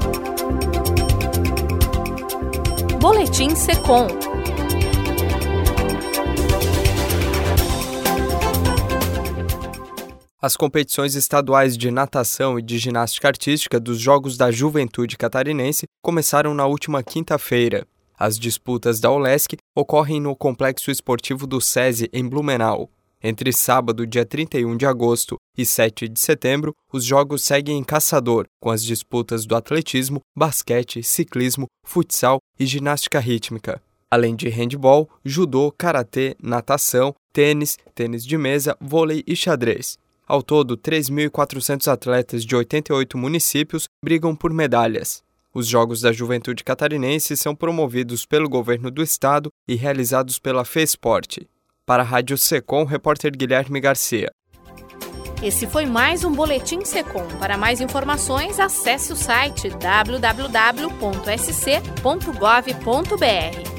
Boletim Secom. As competições estaduais de natação e de ginástica artística dos Jogos da Juventude Catarinense começaram na última quinta-feira. As disputas da ULESC ocorrem no Complexo Esportivo do SESI, em Blumenau. Entre sábado, dia 31 de agosto, e 7 de setembro, os jogos seguem em Caçador, com as disputas do atletismo, basquete, ciclismo, futsal e ginástica rítmica. Além de handebol, judô, karatê, natação, tênis de mesa, vôlei e xadrez. Ao todo, 3.400 atletas de 88 municípios brigam por medalhas. Os Jogos da Juventude Catarinense são promovidos pelo governo do estado e realizados pela FESPORT. Para a Rádio Secom, repórter Guilherme Garcia. Esse foi mais um Boletim Secom. Para mais informações, acesse o site www.sc.gov.br.